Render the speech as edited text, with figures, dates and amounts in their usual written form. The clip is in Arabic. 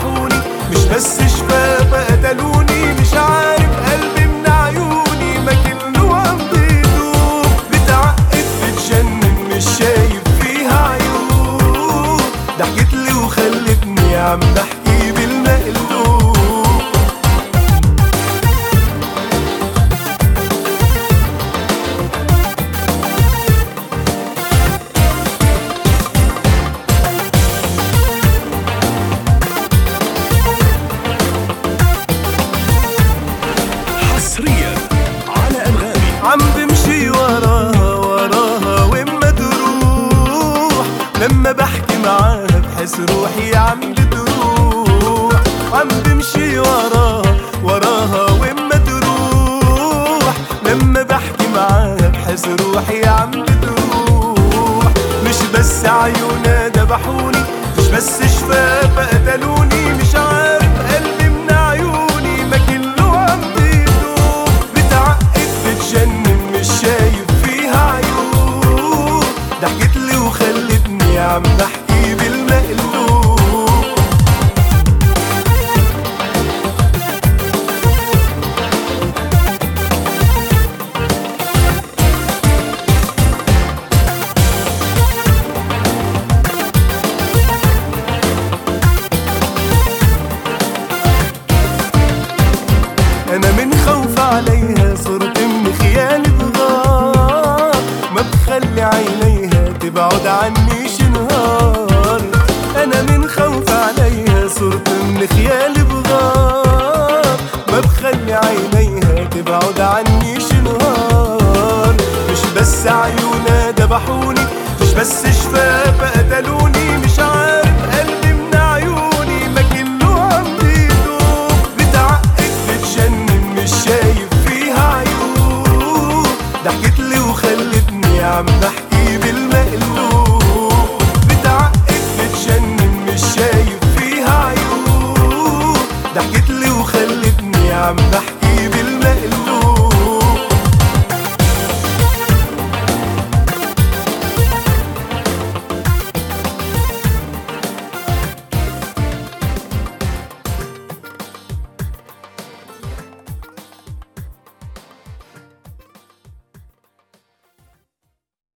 ذبحوني، مش بس شفاف قتلوني. مش عارف قلبي من عيوني مكنه وعم بيدوب. بتعقد بتجنن مش شايف فيها عيوب. ضحكتلي وخلتني عم بحكي بالمقلوب. حصريا على أنغامي. عم بمشي وراها وراها وين ما تروح. لما بحكي معاها بحس روحي عم بتروح. عم بمشي وراها وراها وين ما تروح. لما بحكي معاها بحس روحي عم بتروح. مش بس عيونها ذبحوني، مش بس شفاف قتلوني. مش عارف قلبي من عيوني ما كله عم بيدوب. بتعقد بتجنن مش شايف فيها عيوب. ضحكتلي وخلتني عم بحكي بالمقلوب. أنا من خوف عليها صرت من خيالي بغار. ما بخلي عينيها تبعد عني شي نهار. أنا من خوف عليها صرت من خيالي بغار. ما بخلي عينيها تبعد عني شي نهار. مش بس عيونها ذبحوني، مش بس شفاف قتلوني. مش عارف قلبي من عيوني ما كله عم بيدوب. بتعقد بتجنن مش شايف فيها عيوب. ضحكتلي وخلتني عم بحكي بالمقلوب. بتعقد بتجنن مش شايف فيها عيوب. ضحكتلي وخلتني عم بحكي